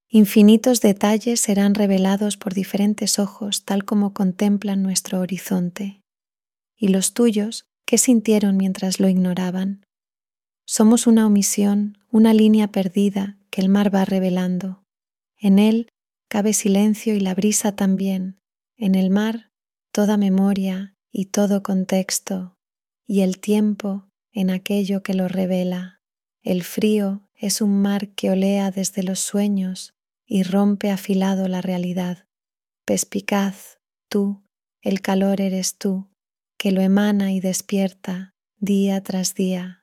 Infinitos detalles serán revelados por diferentes ojos tal como contemplan nuestro horizonte. ¿Y los tuyos qué sintieron mientras lo ignoraban? Somos una omisión, una línea perdida que el mar va revelando. En él cabe silencio y la brisa también. En el mar toda memoria y todo contexto, y el tiempo en aquello que lo revela. El frío es un mar que olea desde los sueños y rompe afilado la realidad. Perspicaz, tú, el calor eres tú, que lo emana y despierta día tras día.